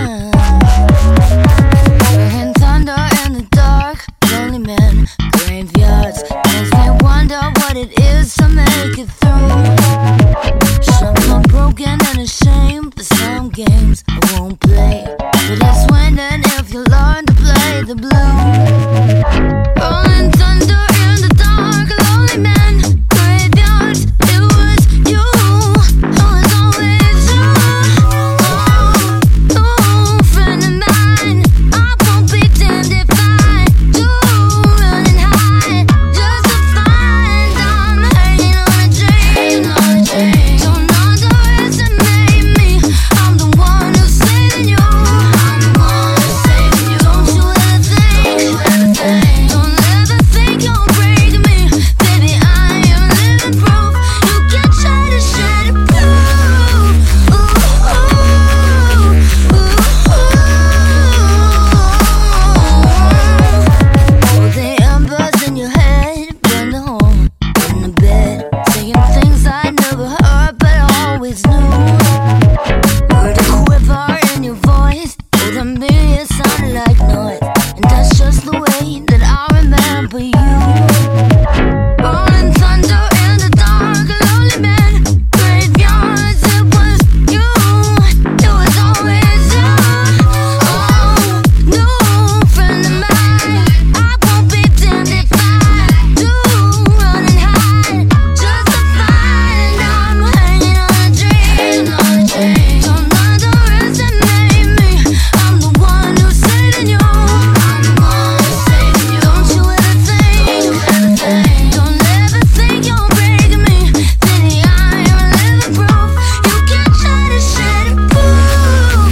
Hearing thunder in the dark, lonely men, graveyards. Makes me wonder what it is to make it through. Some are broken and ashamed, but some games I won't play. But it's winning if you learn to play the blues. Rolling thunder in the dark, lonely men, graveyards. It was you, it was always you. Oh, friend of mine, I won't be damned if I do. Running high, just to find I'm hanging on a dream. Don't underestimate me, I'm the one who's saving you. Don't you ever think, don't ever think you'll break me. Baby, I am living proof. You can try to shut it through. Oh, the embers in your head burn the hole in the bed, saying things I never heard but always knew. Heard a quiver in your voice, but to me it sounded like noise, and that's just the way that I remember you. Rolling thunder in the dark, lonely men, graveyards. It was you, it was always you. Oh, no, friend of mine, I won't be damned if I do. Running high, just to find I'm hanging on a dream. Don't underestimate me, I'm the one who's saving you. Don't you ever think, don't ever think you'll break me. Baby, I am living proof. You can try to shut it through.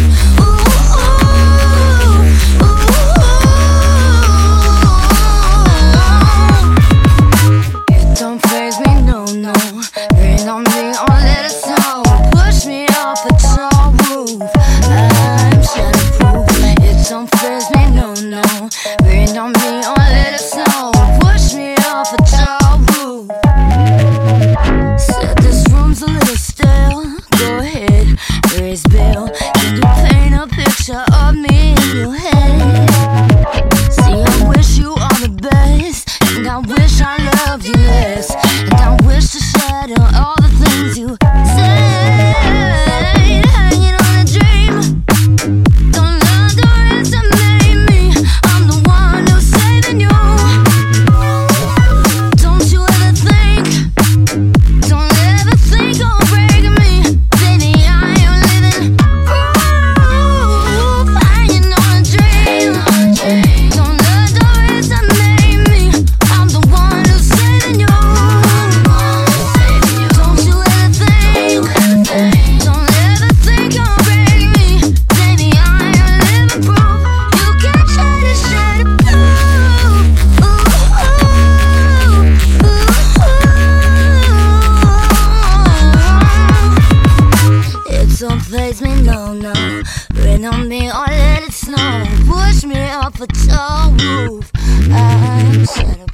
It don't faze me, no, no. Rain on me or let it snow. Push me off a tall roof, I'm shatterproof. It don't faze me, no, no. Rain on me or let it snow. Push me off a tall roof. Said this room's a little stale. Go ahead, raise bail. Can you paint a picture of me in your head? See, I wish you all the best, and I wish I loved you less, and I wish to shadow all the things you said. Hanging on a dream. Don't underestimate me, I'm the one who's saving you. Don't you ever think, don't ever think you'll break me. Baby, I am living proof. Hanging on a dream. Don't underestimate me, I'm the one who's saving you. Don't you ever think, don't ever think you'll break me. Baby, I am living proof. You can try to shut it through. It don't faze me, no, no. Rain on me or let it snow. Push me off a tall roof, I'm shatterproof.